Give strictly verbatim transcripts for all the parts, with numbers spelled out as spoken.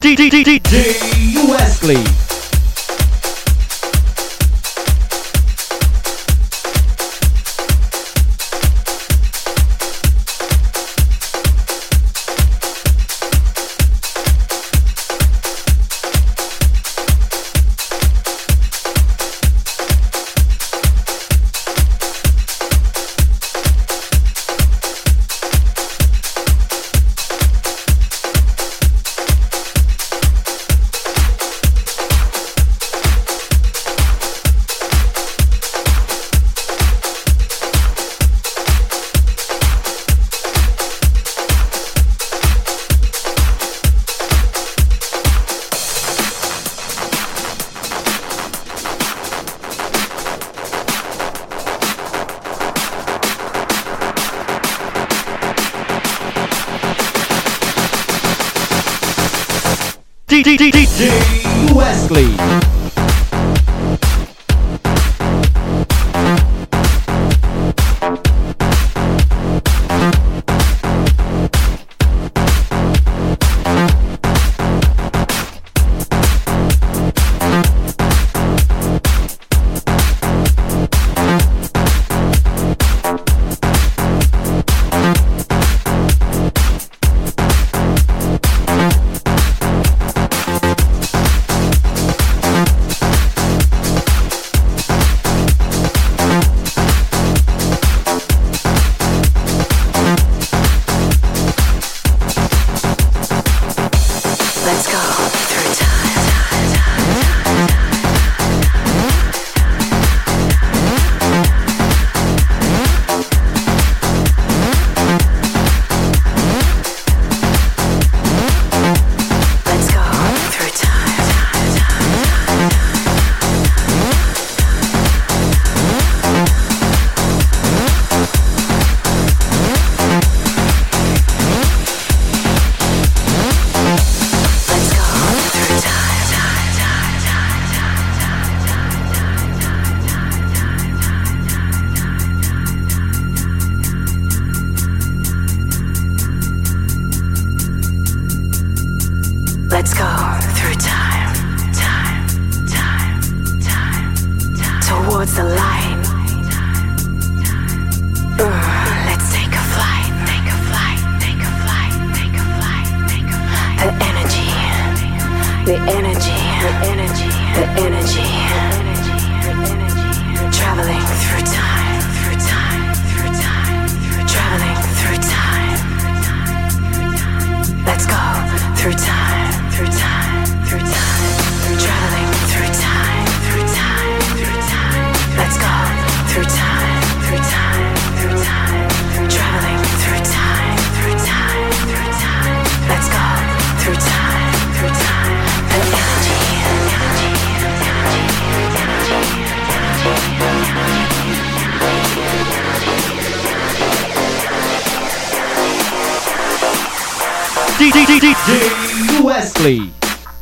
D J Wesley. D J Wesley. Let's go through time, time, time, time, time, towards the line. Uh, let's take a flight, take a flight, take a flight, take a flight, take a flight. The energy, the energy, the energy, the energy, the energy, traveling through time, through time, through time, through traveling through time. Let's go through time. Through time, through time, traveling through time, through time, through time. Let's go through time, through time, through time, traveling through time, through time, through time. Let's go through time, through time. The energy, energy, energy, energy, energy. D J Wesley.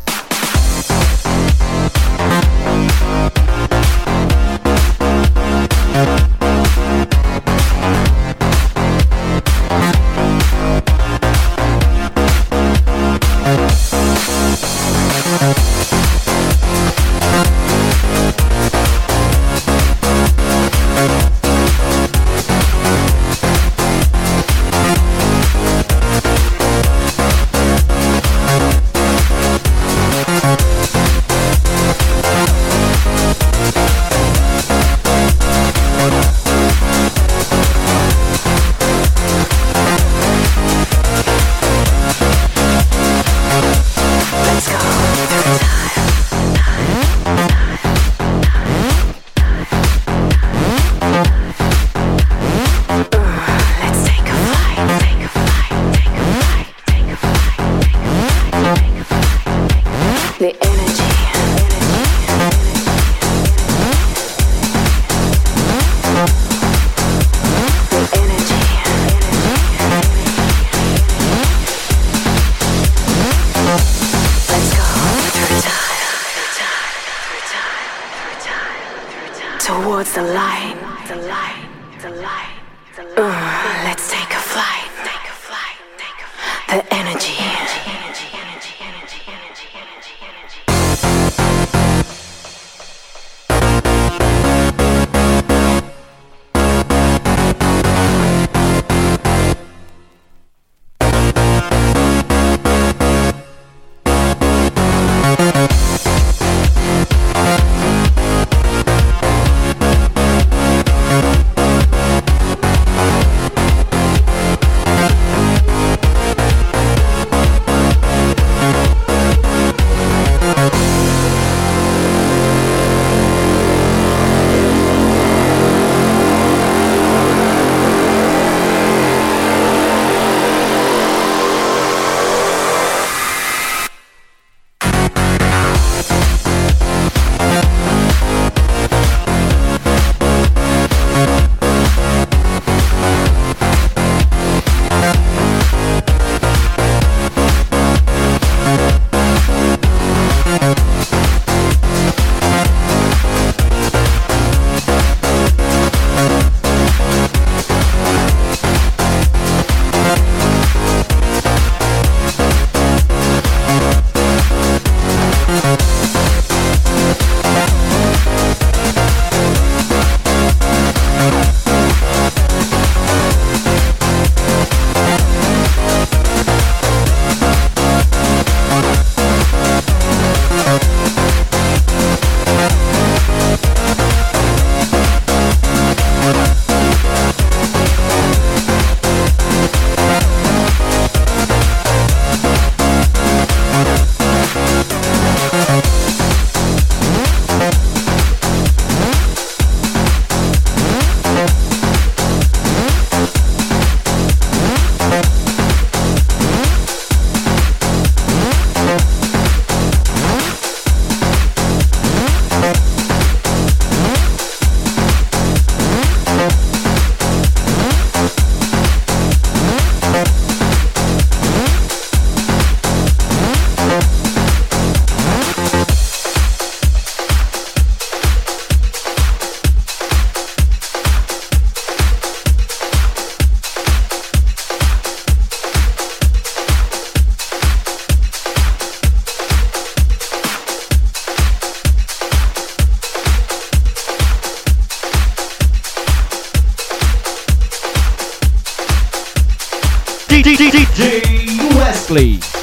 Towards the line, the line, the line, the line. Uh, let's take a flight, take a flight, take a flight. The energy, energy, energy, energy, energy. D J Wesley.